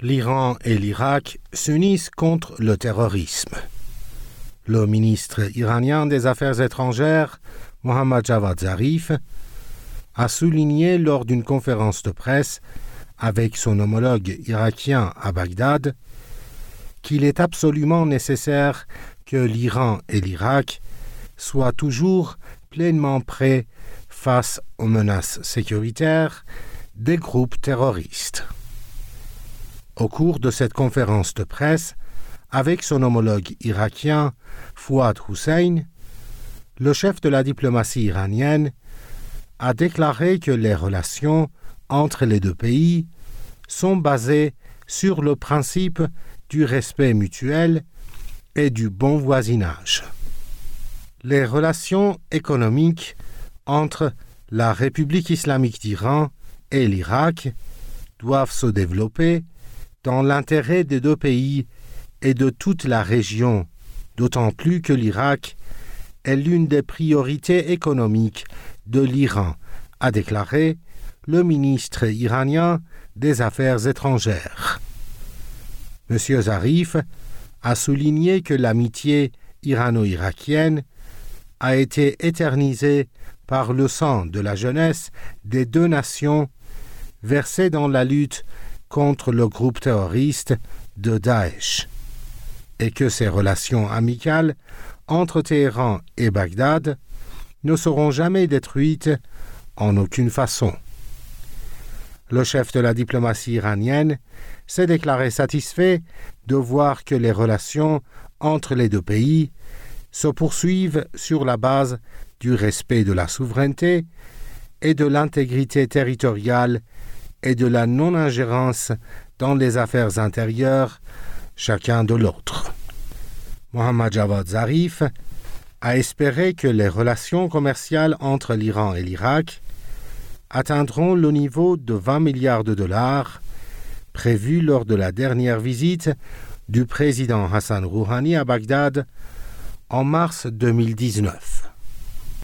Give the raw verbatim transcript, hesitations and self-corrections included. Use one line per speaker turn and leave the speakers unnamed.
L'Iran et l'Irak s'unissent contre le terrorisme. Le ministre iranien des Affaires étrangères, Mohammad Javad Zarif, a souligné lors d'une conférence de presse avec son homologue irakien à Bagdad qu'il est absolument nécessaire que l'Iran et l'Irak soient toujours pleinement prêts face aux menaces sécuritaires des groupes terroristes. Au cours de cette conférence de presse, avec son homologue irakien Fouad Hussein, le chef de la diplomatie iranienne a déclaré que les relations entre les deux pays sont basées sur le principe du respect mutuel et du bon voisinage. Les relations économiques entre la République islamique d'Iran et l'Irak doivent se développer dans l'intérêt des deux pays et de toute la région, d'autant plus que l'Irak est l'une des priorités économiques de l'Iran, a déclaré le ministre iranien des Affaires étrangères. M. Zarif a souligné que l'amitié irano-irakienne a été éternisée par le sang de la jeunesse des deux nations versée dans la lutte contre le groupe terroriste de Daesh, et que ces relations amicales entre Téhéran et Bagdad ne seront jamais détruites en aucune façon. Le chef de la diplomatie iranienne s'est déclaré satisfait de voir que les relations entre les deux pays se poursuivent sur la base du respect de la souveraineté et de l'intégrité territoriale et de la non-ingérence dans les affaires intérieures chacun de l'autre. Mohammad Javad Zarif a espéré que les relations commerciales entre l'Iran et l'Irak atteindront le niveau de vingt milliards de dollars prévu lors de la dernière visite du président Hassan Rouhani à Bagdad en mars deux mille dix-neuf.